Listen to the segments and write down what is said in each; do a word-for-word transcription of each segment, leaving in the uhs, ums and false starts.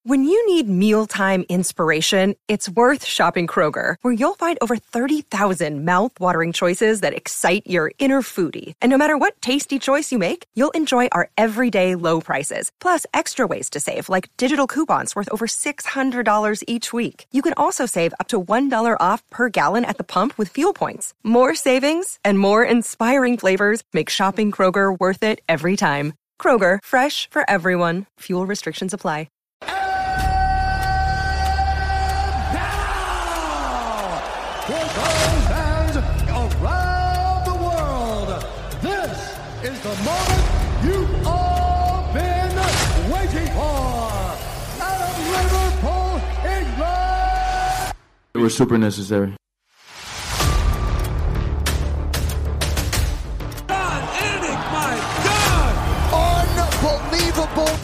When you need mealtime inspiration, it's worth shopping Kroger, where you'll find over thirty thousand mouth-watering choices that excite your inner foodie. And no matter what tasty choice you make, you'll enjoy our everyday low prices, plus extra ways to save, like digital coupons worth over six hundred dollars each week. You can also save up to one dollar off per gallon at the pump with fuel points. More savings and more inspiring flavors make shopping Kroger worth it every time. Kroger, fresh for everyone. Fuel restrictions apply. For those fans around the world, this is the moment you've all been waiting for. Out of Liverpool, England! It was super necessary. God, Eric, my God! Unbelievable!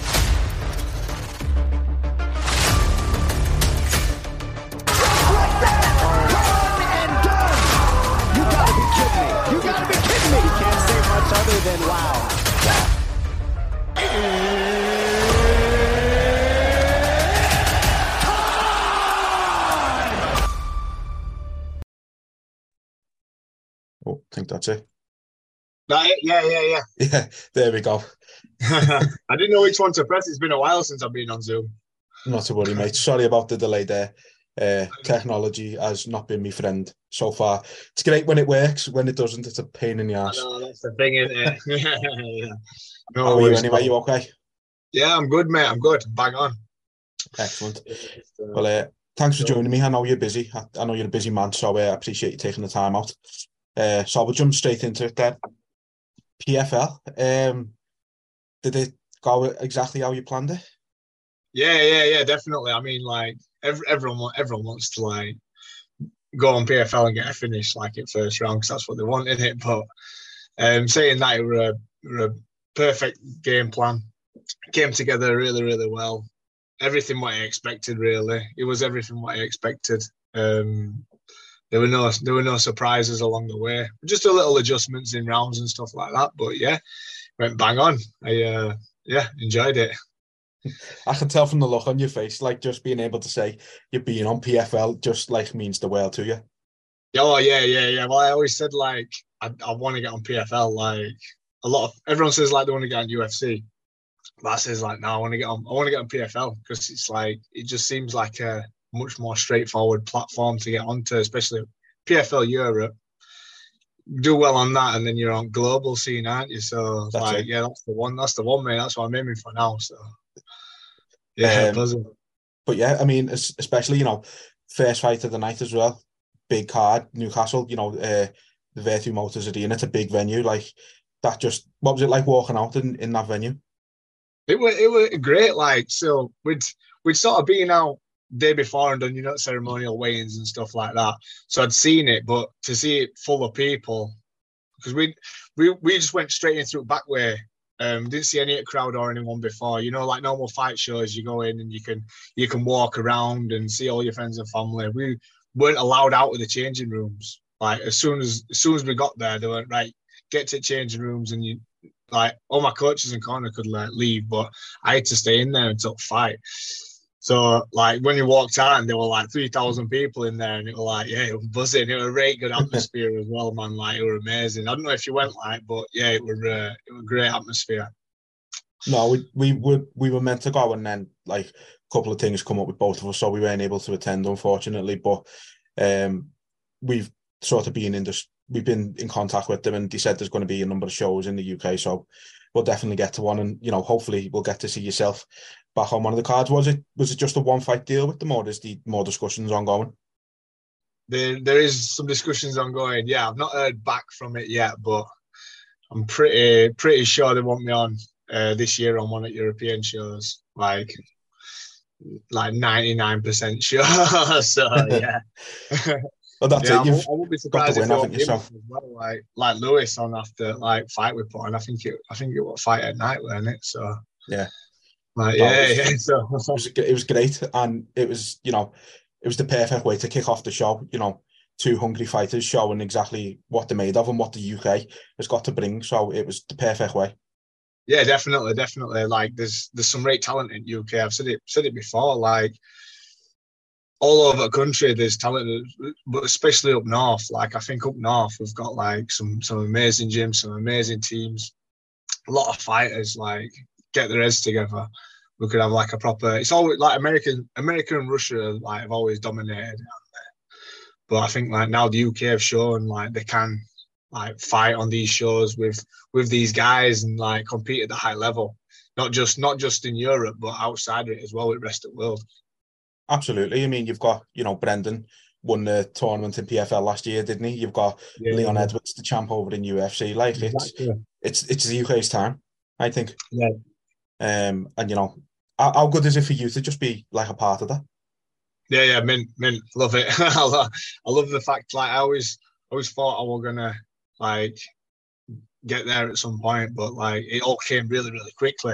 Other than wow. Oh, I think that's it. That it? Yeah, yeah, yeah. Yeah, there we go. I didn't know which one to press. It's been a while since I've been on Zoom. Not to worry, mate. Sorry about the delay there. Uh, technology has not been my friend so far. It's great when it works. When it doesn't, it's a pain in the ass. No, that's the thing, isn't it? yeah. No, How are you anyway? You okay? Yeah, I'm good, mate. I'm good. Bang on. Excellent. Well, uh, thanks for joining me. I know you're busy. I, I know you're a busy man, so uh, I appreciate you taking the time out. Uh, so we'll jump straight into it then. P F L. Um, did it go exactly how you planned it? Yeah, yeah, yeah, definitely. I mean, like, every, everyone, everyone wants to, like, go on P F L and get a finish, like, at first round, because that's what they want, in it. But um, saying that, it were a, were a perfect game plan. It came together really, really well. Everything what I expected, really. It was everything what I expected. Um, there were no, there were no surprises along the way. Just a little adjustments in rounds and stuff like that. But yeah, went bang on. I, uh, yeah, enjoyed it. I can tell from the look on your face, like just being able to say you're being on P F L just like means the world to you. Oh yeah, yeah, yeah. Well, I always said like I, I want to get on P F L. Like a lot of everyone says like they want to get on U F C, but I says like no, I want to get on. I want to get on P F L because it's like it just seems like a much more straightforward platform to get onto, especially P F L Europe. Do well on that, and then you're on global scene, aren't you? So That's like, it. yeah, that's the one. That's the one, mate. That's what I'm aiming for now. So. Yeah, Um, buzzing. But yeah, I mean, especially, you know, first fight of the night as well. Big card, Newcastle, you know, uh, the Vertu Motors Arena. It's a big venue. Like, that just, what was it like walking out in, in that venue? It was it was great. Like, so we'd we'd sort of been out day before and done, you know, ceremonial weigh-ins and stuff like that. So I'd seen it, but to see it full of people, because we we we just went straight in through back way. Um, didn't see any crowd or anyone before. You know, like normal fight shows, you go in and you can you can walk around and see all your friends and family. We weren't allowed out of the changing rooms. Like as soon as as soon as we got there, they went right, get to changing rooms, and you like all my coaches and corner could like leave, but I had to stay in there until the fight. So like when you walked out and there were like three thousand people in there, and it was like, yeah, it was buzzing. It was a really good atmosphere as well, man. Like it was amazing. I don't know if you went like, but yeah, it was uh, it was a great atmosphere. No, we we were we were meant to go, and then like a couple of things come up with both of us, so we weren't able to attend, unfortunately. But um, we've sort of been in this, we've been in contact with them, and they said there's going to be a number of shows in the U K, so we'll definitely get to one, and you know, hopefully we'll get to see yourself back on one of the cards. Was it was it just a one fight deal with them, or is the more discussions ongoing? There there is some discussions ongoing. Yeah, I've not heard back from it yet, but I'm pretty pretty sure they want me on uh, this year on one of European shows. Like like ninety-nine percent sure. So yeah. Well, that's yeah, it. You've I won't be surprised got the win, if haven't you? So as well, like like Lewis on after like fight we put on. I think it I think it was fight at night, wasn't it? So yeah. Like, No, yeah, it was, yeah. So it was it was great, and it was, you know, it was the perfect way to kick off the show. You know, two hungry fighters showing exactly what they're made of and what the U K has got to bring. So it was the perfect way. Yeah, definitely, definitely. Like, there's there's some great talent in U K. I've said it said it before. Like, all over the country, there's talent, but especially up north. Like, I think up north we've got like some some amazing gyms, some amazing teams, a lot of fighters. Like, get their heads together. We could have like a proper. It's always like American, America and Russia like have always dominated. But I think like now the U K have shown like they can like fight on these shows with with these guys and like compete at the high level, not just not just in Europe but outside it as well with the rest of the world. Absolutely. I mean, you've got, you know, Brendan won the tournament in P F L last year, didn't he? You've got yeah, Leon yeah. Edwards, the champ over in U F C. Like exactly. it's it's it's the U K's time, I think. Yeah. Um, and you know, how, how good is it for you to just be like a part of that? Yeah, yeah, mint, mint, love it. I love, I love the fact like I always always thought I was gonna like get there at some point, but like it all came really, really quickly.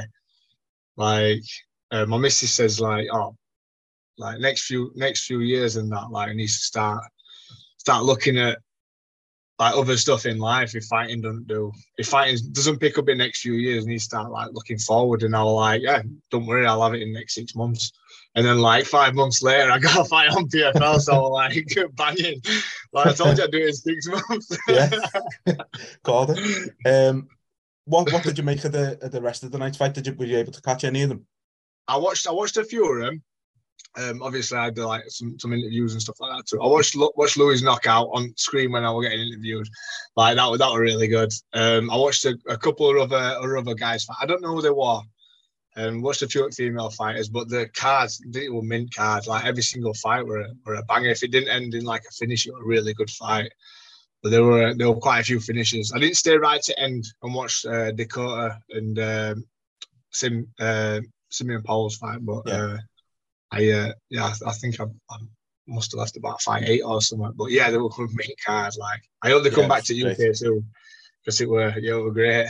Like uh, my missus says, like, oh, like next few next few years and that, like I need to start start looking at like other stuff in life. If fighting doesn't do, if fighting doesn't pick up in the next few years, I need to start like looking forward. And I was like, yeah, don't worry, I'll have it in the next six months. And then like five months later, I got a fight on P F L, so I was like banging. Like I told you, I'd do it in six months. Yeah, called it. Um, what what did you make of the of the rest of the night's fight? Did you were you able to catch any of them? I watched I watched a few of them. Um, obviously, I had like some, some interviews and stuff like that too. I watched watched Louis knockout on screen when I was getting interviewed. Like that was that was really good. Um, I watched a, a couple of other other guys fight. I don't know who they were. Um, watched a few female fighters, but the cards, they were mint cards. Like every single fight were a, were a banger. If it didn't end in like a finish, it was a really good fight. But there were there were quite a few finishes. I didn't stay right to end and watch uh, Dakota and um, Sim uh, Simeon Paul's fight, but. Yeah. Uh, I uh, yeah, I, I think I, I must have left about five eight or something. But yeah, they were good main cards. Like I hope they come yeah, back to U K great. too, because it were yeah, it were great.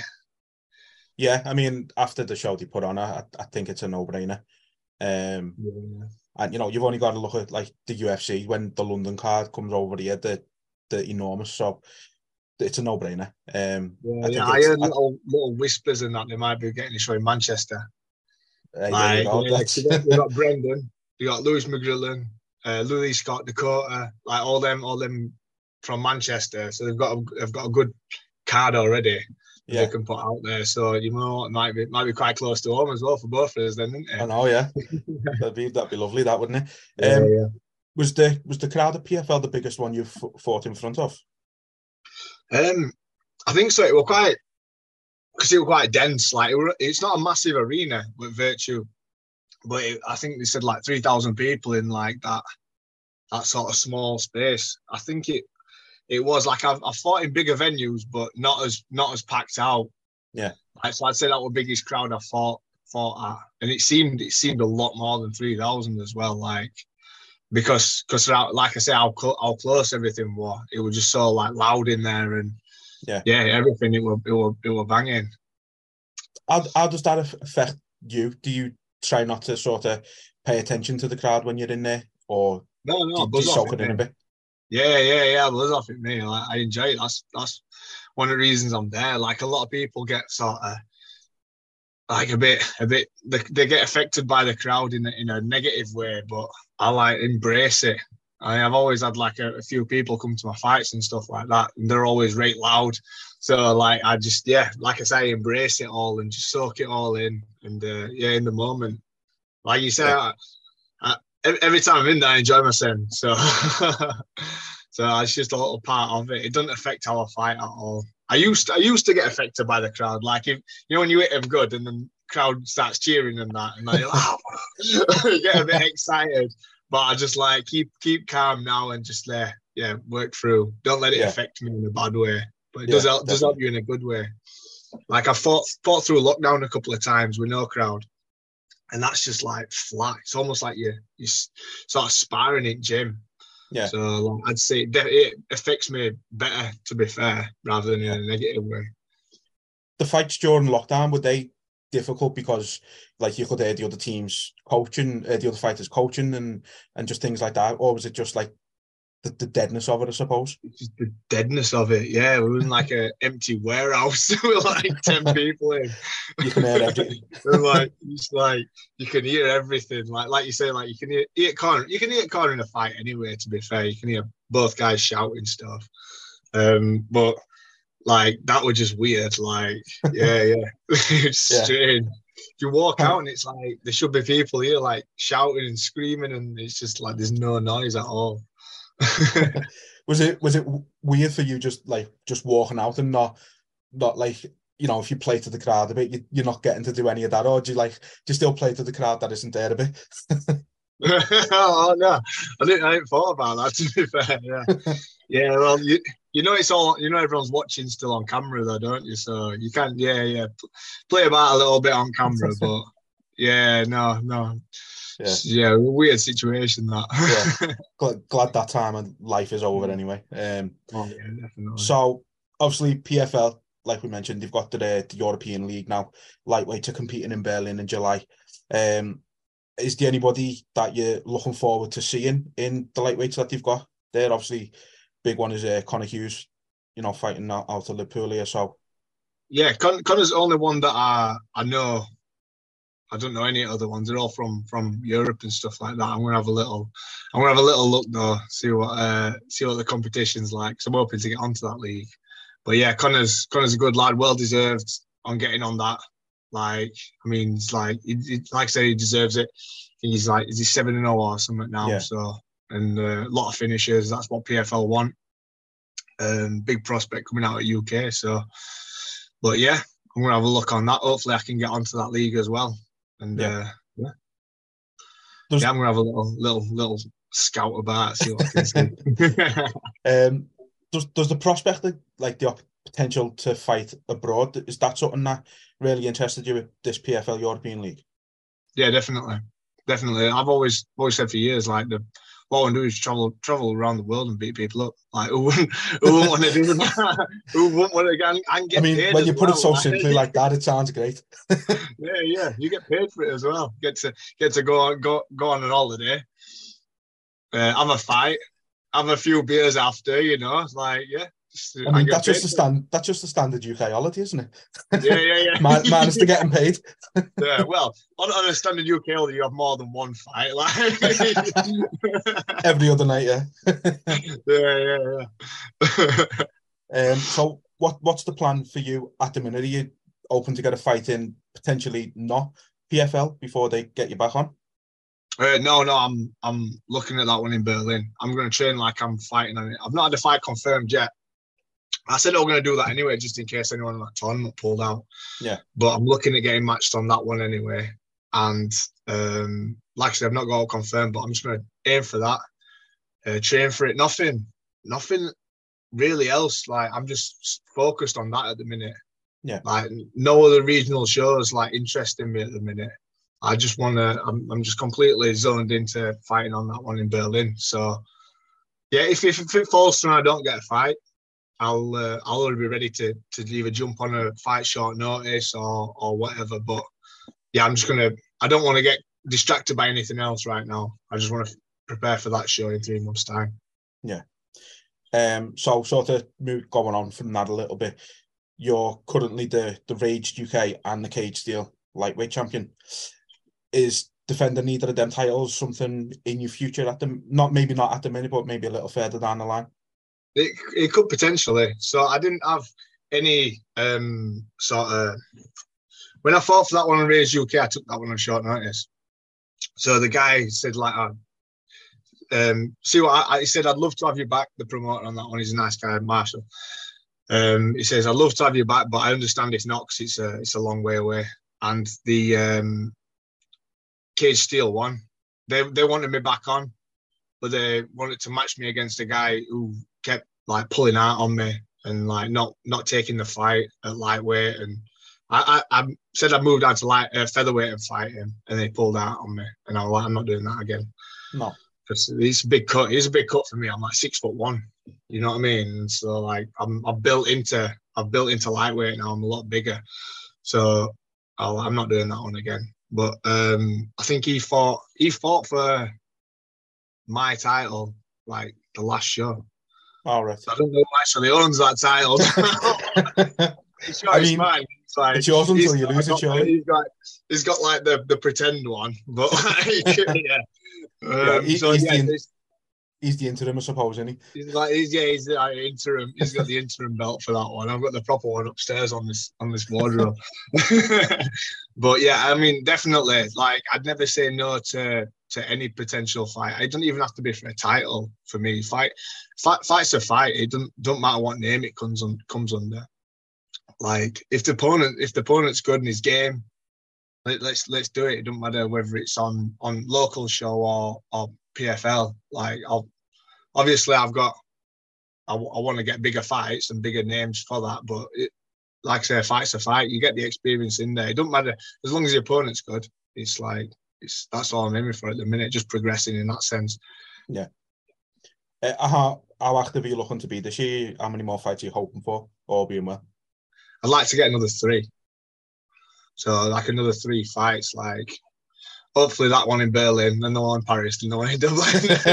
Yeah, I mean, after the show they put on, I I think it's a no brainer. Um, yeah. And you know, you've only got to look at like the U F C when the London card comes over here, the the enormous. So it's a no brainer. Um, yeah, I, yeah, I heard little little whispers in that they might be getting a show in Manchester. Uh, like, go. yeah, we got, we got Brendan, we got Lewis McGrillen, uh, Louis Scott, Dakota, like all them, all them from Manchester. So they've got, a, they've got a good card already that yeah. they can put out there. So you know, it might be, might be quite close to home as well for both of us, then, isn't it? I know, yeah. that'd be, that'd be lovely, that wouldn't it? Yeah, um, yeah. Was the was the crowd at P F L the biggest one you've fought in front of? Um, I think so. It was quite. Because it was quite dense, like it were, it's not a massive arena with Virtue, but it, I think they said like three thousand people in like that that sort of small space. I think it it was like I've, I've fought in bigger venues, but not as not as packed out. Yeah, like, so I'd say that was the biggest crowd I fought fought at, and it seemed it seemed a lot more than three thousand as well. Like because because like I say, how how close everything was. It was just so like loud in there and. Yeah, yeah, everything it will, it will, it will banging. How how does that affect you? Do you try not to sort of pay attention to the crowd when you're in there, or no, no, do, do you soak it in a bit? Yeah, yeah, yeah, buzz off at me. Like, I enjoy it. That's that's one of the reasons I'm there. Like a lot of people get sort of like a bit, a bit. They, they get affected by the crowd in a, in a negative way, but I like embrace it. I, I've always had like a, a few people come to my fights and stuff like that, and they're always right loud. So like I just yeah, like I say, embrace it all and just soak it all in, and uh, yeah, in the moment, like you say, yeah. I, I, every time I'm in there, I enjoy myself. So so it's just a little part of it. It doesn't affect how I fight at all. I used to, I used to get affected by the crowd. Like if you know when you hit them good and the crowd starts cheering and that, and like, oh, you get a bit excited. But I just like keep keep calm now and just uh, yeah work through. Don't let it yeah. affect me in a bad way. But it yeah, does help, does help you in a good way. Like I fought fought through lockdown a couple of times with no crowd, and that's just like flat. It's almost like you you sort of sparring in gym. Yeah. So like, I'd say it, it affects me better, to be fair, rather than in a negative way. The fights during lockdown, were they difficult because like you could hear the other teams coaching, uh, the other fighters coaching and and just things like that, or was it just like the, the deadness of it, I suppose. Just the deadness of it, yeah. We were in like an empty warehouse with like ten people in. You can hear everything. And like, it's like you can hear everything. Like, like you say, like you can hear, hear Conor. You can hear Conor in a fight anyway. To be fair, you can hear both guys shouting stuff. Um, but like that was just weird. Like, yeah, yeah, it's Yeah. strange. If you walk out and it's like there should be people here like shouting and screaming, and it's just like there's no noise at all. was it was it weird for you just like just walking out and not not like, you know, if you play to the crowd a bit, you, you're not getting to do any of that, or do you like do you still play to the crowd that isn't there a bit? Oh no, I didn't. I didn't thought about that. To be fair, yeah, yeah. Well, you you know it's all you know everyone's watching still on camera though, don't you? So you can't. Yeah, yeah. Play about a little bit on camera, but yeah, no, no. Yeah, yeah, weird situation that. yeah. Glad, glad that time of life is over anyway. Um, Oh yeah, definitely. so obviously P F L, like we mentioned, they've got the, the European League now, lightweights are competing in Berlin in July. Um, is there anybody that you're looking forward to seeing in the lightweights that they've got there? Obviously, big one is uh, Conor Hughes, you know, fighting out, out of Liverpool here. So yeah, Con- Conor's the only one that I I know. I don't know any other ones. They're all from from Europe and stuff like that. I'm gonna have a little, I'm gonna have a little look though, see what uh, see what the competition's like. So I'm hoping to get onto that league. But yeah, Conor's Conor's a good lad, well deserved on getting on that. Like, I mean, it's like, he, he, like I said, he deserves it. He's like, is he seven and zero or something now? Yeah. So, and uh, a lot of finishes. That's what P F L want. Um, big prospect coming out of U K. So, but yeah, I'm gonna have a look on that. Hopefully, I can get onto that league as well. And Yeah. uh, yeah, yeah, I'm gonna have a little, little, little scout about, see what I can see. um, does does the prospect like, like the potential to fight abroad, is that something that really interested you with this P F L European League? Yeah, definitely, definitely. I've always always said for years, like the what I want to do is travel travel around the world and beat people up. Like who wouldn't who wouldn't want to do that? Who wouldn't want to get and get I mean, paid when you as put well, it so like, simply like that, it sounds great. yeah, yeah, you get paid for it as well. Get to get to go on go go on an holiday, uh, have a fight, have a few beers after. You know, it's like yeah. Just, I mean, get that's paid just the for it. stand. That's just the standard U K holiday, isn't it? Yeah, yeah, yeah. Man, man's to getting paid. Yeah, well, on, on a standard U K holiday, you have more than one fight. Like, Every other night, yeah. yeah, yeah, yeah. Um, so, what what's the plan for you at the minute? Are you open to get a fight in potentially not P F L before they get you back on? Uh, no, no, I'm I'm looking at that one in Berlin. I'm going to train like I'm fighting on it. I've not had a fight confirmed yet. I said I was going to do that anyway, just in case anyone in that tournament pulled out. Yeah. But I'm looking at getting matched on that one anyway. And um, like I said, I've not got it confirmed, but I'm just going to aim for that. Uh, train for it. Nothing, nothing really else. Like I'm just focused on that at the minute. Yeah. Like no other regional shows like interesting me at the minute. I just want to. I'm, I'm just completely zoned into fighting on that one in Berlin. So yeah, if if, if it falls through and I don't get a fight, I'll uh, I'll already be ready to to either jump on a fight short notice or or whatever. But yeah, I'm just gonna. I don't want to get distracted by anything else right now. I just want to prepare for that show in three months' time. Yeah. Um. So, sort of move, going on from that a little bit. You're currently the the Raged U K and the Cage Steel lightweight champion. Is defending either of them titles something in your future at the not maybe not at the minute, but maybe a little further down the line? It it could potentially. So I didn't have any um sort of when I fought for that one on Raged U K, I took that one on short notice. So the guy said like, uh, um, see what I, I he said, I'd love to have you back. The promoter on that one, he's a nice guy, Marshall. Um, he says, I'd love to have you back, but I understand it's not because it's a it's a long way away. And the um, Cage Steel one, they they wanted me back on, but they wanted to match me against a guy who kept like pulling out on me and like not not taking the fight at lightweight. And I I, I said I moved down to light uh, featherweight and fight him, and they pulled out on me. And I was like, I'm not doing that again. No, because it's a big cut. It's a big cut for me. I'm like six foot one. You know what I mean? And so like I'm I've built into I've built into lightweight now. I'm a lot bigger, so I'll, I'm not doing that one again. But um, I think he fought he fought for my title like the last show. All right. I don't know who actually owns that title. It's sure I it's mean, mine. It's, like, it's yours until he's you got- lose it, got- surely. He's got, he's got like the, the pretend one, but like, yeah. Um, Yeah, he- so he's yeah, the- it's- He's the interim, I suppose, isn't he? he's like, he's, yeah, he's the uh, interim. He's got the interim belt for that one. I've got the proper one upstairs on this on this wardrobe. But yeah, I mean, definitely. Like, I'd never say no to to any potential fight. It doesn't even have to be for a title for me. Fight, fight fight's a fight. It doesn't don't matter what name it comes on comes under. Like, if the opponent if the opponent's good in his game, let, let's let's do it. It doesn't matter whether it's on on local show or or P F L. Like, I'll obviously I've got I, w- I want to get bigger fights and bigger names for that, but it, like I say, a fight's a fight. You get the experience in there. It doesn't matter as long as the opponent's good. It's like it's that's all I'm aiming for at the minute, just progressing in that sense. Uh, how, how active are you looking to be this year? How many more fights are you hoping for? All being well. I'd like to get another three. So like another three fights, like hopefully that one in Berlin, and the one in Paris, and the one in Dublin.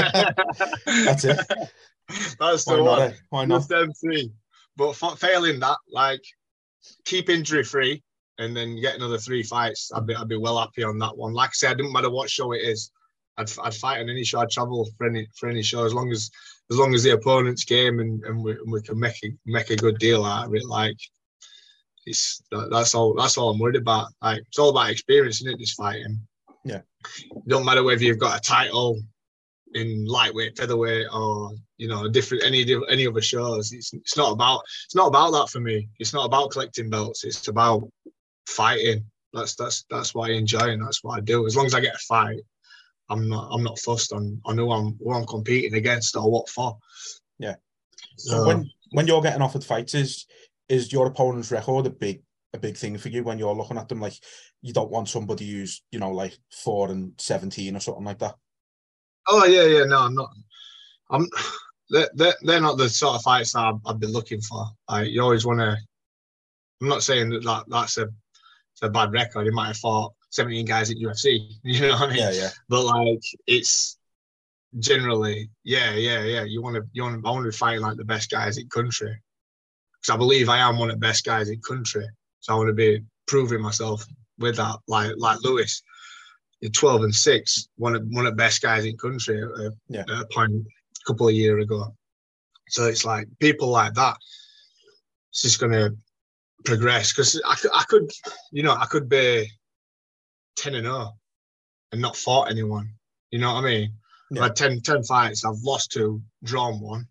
That's it. That's Why the not? one. eh? Why not? Just them three. But fa- failing that, like keep injury free, and then get another three fights. I'd be I'd be well happy on that one. Like I said, it doesn't matter what show it is. I'd I'd fight on any show. I'd travel for any for any show as long as as long as the opponent's game and, and we and we can make a make a good deal out of it. Like it's that, that's all that's all I'm worried about. Like it's all about experience, isn't it? This fighting. Yeah. It don't matter whether you've got a title in lightweight, featherweight, or you know, different any any other shows. It's it's not about it's not about that for me. It's not about collecting belts. It's about fighting. That's that's that's what I enjoy and that's what I do. As long as I get a fight, I'm not I'm not fussed on on who I'm who I'm competing against or what for. Yeah. So So, when when you're getting offered fights, is is your opponent's record a big a big thing for you when you're looking at them? Like, you don't want somebody who's, you know, like four and seventeen or something like that. oh yeah, yeah, no, I'm not. I'm. They're, they're, they're not the sort of fights that I've, I've been looking for. Like, you always want to. I'm not saying that, that that's a, it's a bad record. You might have fought seventeen guys at U F C. You know what I mean? Yeah, yeah. But like, it's generally, yeah, yeah, yeah. You want to, you want to, I want to be fighting like the best guys in country, because I believe I am one of the best guys in country. So I want to be proving myself with that, like like Lewis, you're twelve and six, one of one of the best guys in country at a, Yeah. at a point a couple of years ago. So it's like people like that. It's just going to progress, because I, could- I could, you know, I could be ten and oh and not fought anyone. You know what I mean? Yeah. I've had ten, ten fights. I've lost two, drawn one.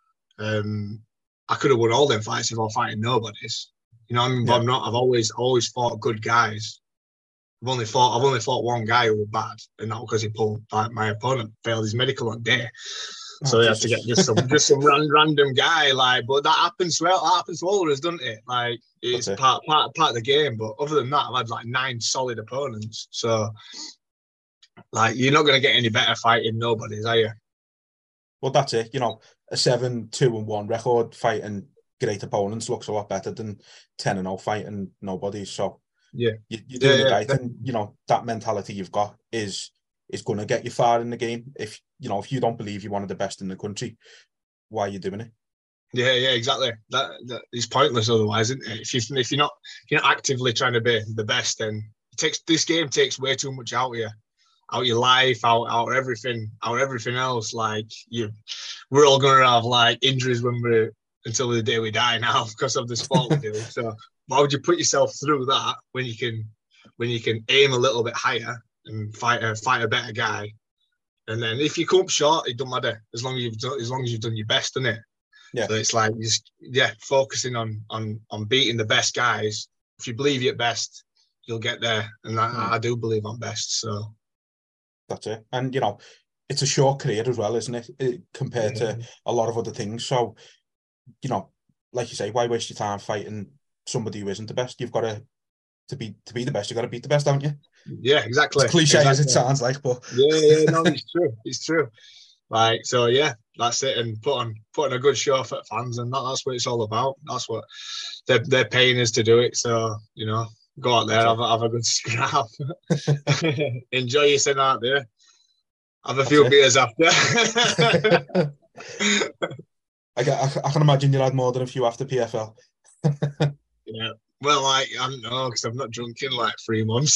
Um, I could have won all them fights if I was fighting nobodies. You know what I mean? But Yeah. I'm not. I've always always fought good guys. I've only fought. I've only fought one guy who was bad, and not because he pulled. Like, my opponent failed his medical on day, so Oh, he had to get Jesus. just some just some ran, random guy. Like, but that happens to that happens to all of us, doesn't it? Like, it's That's it. part part part of the game. But other than that, I've had like nine solid opponents. So, like, you're not going to get any better fighting nobodies, are you? Well, that's it. You know, a seven, two and one record fighting great opponents looks a lot better than ten and oh fighting nobody. So Yeah. you, you're doing Yeah, it yeah. right, and you know that mentality you've got is is going to get you far in the game. If you know, if you don't believe you're one of the best in the country, why are you doing it? Yeah, yeah, exactly. That, that is pointless otherwise, isn't it? If you if you're not if you're not actively trying to be the best, then it takes this game takes way too much out of you, out of your life, out out of everything, out of everything else. Like, you, we're all gonna have like injuries when we're until the day we die now because of the sport we do. So why would you put yourself through that when you can when you can aim a little bit higher and fight a fight a better guy? And then if you come up short, it don't matter as long as you've done as long as you've done your best, doesn't it? Yeah. So it's like just yeah, focusing on on on beating the best guys. If you believe you're best, you'll get there. And I, Mm. I do believe I'm best. So That's it. And you know, it's a short career as well, isn't it? it compared Yeah. to a lot of other things. So, you know, like you say, why waste your time fighting somebody who isn't the best? You've got to to be to be the best. You've got to beat the best, haven't you? yeah, exactly. As cliche as it exactly. sounds like, but Yeah, yeah, no, it's true. It's true. Like, so yeah, that's it. And put on putting a good show for fans, and that, that's what it's all about. That's what they're they're paying us to do it. So, you know, go out there, have a, have a good scrap, enjoy your sin out there, have a few it. beers after. I, I, I can imagine you had more than a few after P F L. Yeah. Well, like, I don't know, because I've not drunk in like three months.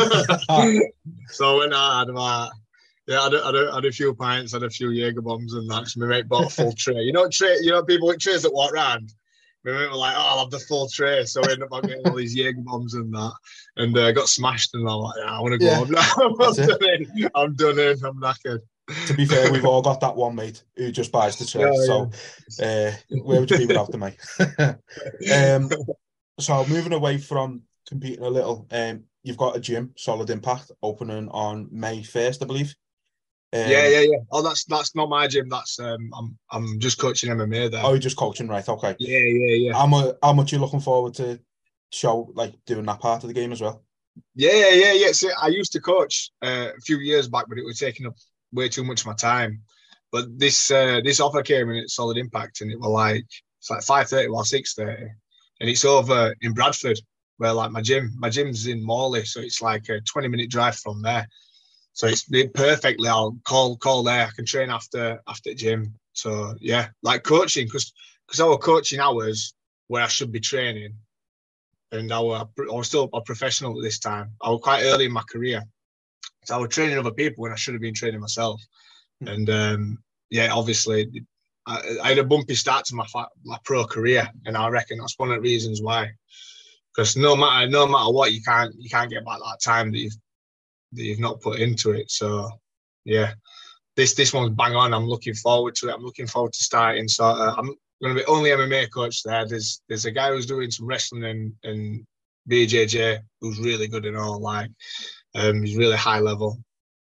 So when I had my, yeah, I had, I, had, I had a few pints, I had a few Jaeger bombs and that. So my mate bought a full tray. You know, tray, you know, people with trays that walk around. My mate were like, oh, I'll have the full tray. So I ended up getting all these Jaeger bombs and that. And uh, got smashed and I'm like, yeah, I want to go Yeah, home now. I'm done in. I'm done in. I'm knackered. To be fair, we've all got that one mate who just buys the tray. Yeah, so uh, where would you be without the mate? um, so moving away from competing a little, um, you've got a gym, Solid Impact, opening on May first, I believe. Um, yeah, yeah, yeah. Oh, that's that's not my gym. That's um, I'm I'm just coaching M M A there. Oh, you're just coaching, right? Okay. Yeah, yeah, yeah. How much? How much are you looking forward to show, like doing that part of the game as well? Yeah, yeah, yeah. See, I used to coach uh, a few years back, but it was taking up way too much of my time. But this uh, this offer came in at Solid Impact, and it was like it's like five thirty or six thirty, and it's over in Bradford, where like my gym, my gym's in Morley, so it's like a twenty minute drive from there. So it's it perfectly. I'll call call there. I can train after after gym. So yeah, like coaching, because because our coaching hours where I should be training, and I was, I was still a professional at this time. I was quite early in my career, so I was training other people when I should have been training myself. Mm-hmm. And um, yeah, obviously, I, I had a bumpy start to my my pro career, and I reckon that's one of the reasons why. Because no matter no matter what, you can't you can't get back that time that you've that you've not put into it. So yeah, this this one's bang on. I'm looking forward to it. I'm looking forward to starting. So uh, I'm going to be only M M A coach there. There's there's a guy who's doing some wrestling and and B J J who's really good and all. Like um, he's really high level.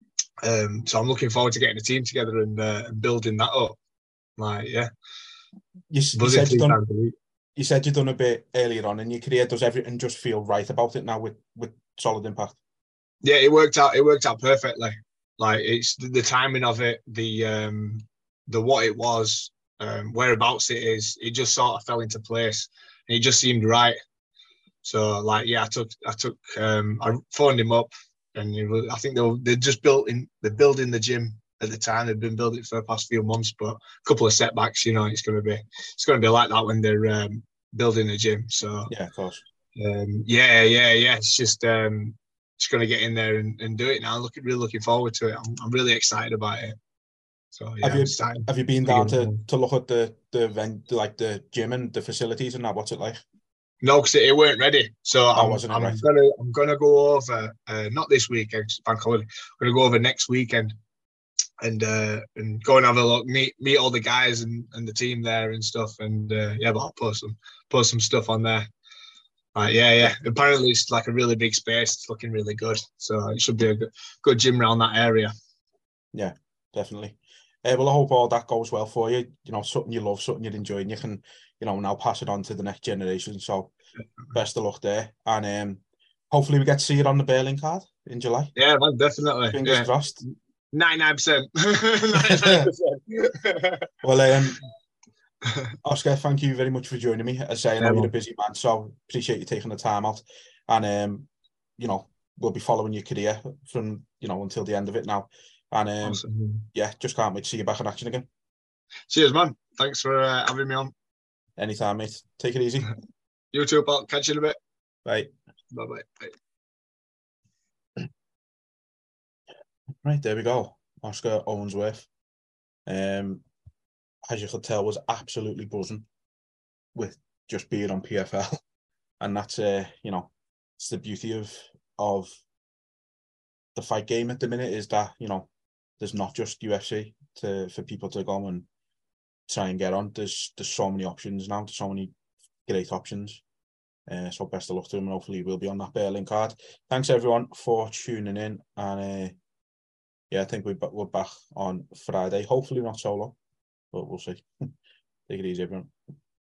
Um, so I'm looking forward to getting a team together and, uh, and building that up. Like yeah, you, you said you've done. You said you've done a bit earlier on in your career. Does everything just feel right about it now with with Solid Impact? Yeah, it worked out. It worked out perfectly. Like it's the, the timing of it, the um, the what it was, um, whereabouts it is. It just sort of fell into place, and it just seemed right. So, like, yeah, I took, I took, um, I phoned him up, and it was, I think they were, they just built in, they're building the gym at the time. They've been building it for the past few months, but a couple of setbacks. You know, it's going to be, it's going to be like that when they're um, building the gym. So, yeah, of course. Um, yeah, yeah, yeah. It's just. Um, Just going to get in there and, and do it now. Looking really looking forward to it. I'm, I'm really excited about it. So yeah, have you have you been down to, to look at the the event, like the gym and the facilities and that? What's it like? No, because it, it weren't ready. So oh, I'm, wasn't it I'm right? gonna I'm gonna go over uh, not this weekend, bank holiday. I'm gonna go over next weekend and uh, and go and have a look, meet meet all the guys and, and the team there and stuff. And uh, yeah, but I'll post some post some stuff on there. Uh, yeah, yeah. Apparently, it's like a really big space. It's looking really good. So it should be a good, good gym around that area. Yeah, definitely. Uh, well, I hope all that goes well for you. You know, something you love, something you're enjoying. You can, you know, now pass it on to the next generation. So best of luck there. And um, hopefully we get to see it on the Berlin card in July. Yeah, man, definitely. Fingers yeah. crossed. ninety-nine percent. ninety-nine percent. Well, um, Oscar, thank you very much for joining me. As I say, I know yeah, you're a busy man, so appreciate you taking the time out. And, um, you know, we'll be following your career from, you know, until the end of it now. And, um, awesome. yeah, just can't wait to see you back in action again. Cheers, man. Thanks for uh, having me on. Anytime, mate. Take it easy. You too, pal. Catch you in a bit. Bye. Bye-bye. Bye. Right, there we go. Oscar Owensworth. Um, as you could tell, was absolutely buzzing with just being on P F L. And that's, uh, you know, it's the beauty of of the fight game at the minute is that, you know, there's not just U F C to for people to go and try and get on. There's there's so many options now. There's so many great options. Uh, so best of luck to him, and hopefully we'll be on that Berlin card. Thanks everyone for tuning in, and uh, yeah, I think we're we're back on Friday. Hopefully not so long, but we'll see. Take it easy, everyone.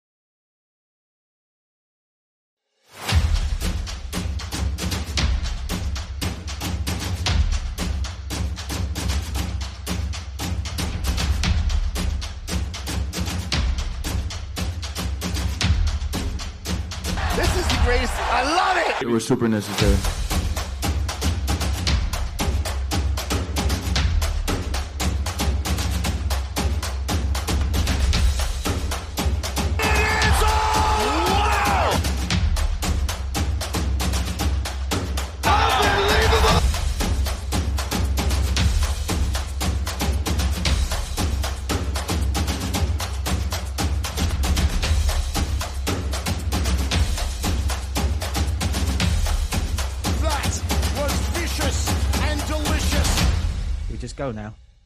This is the greatest. I love it. It was super necessary. just go now.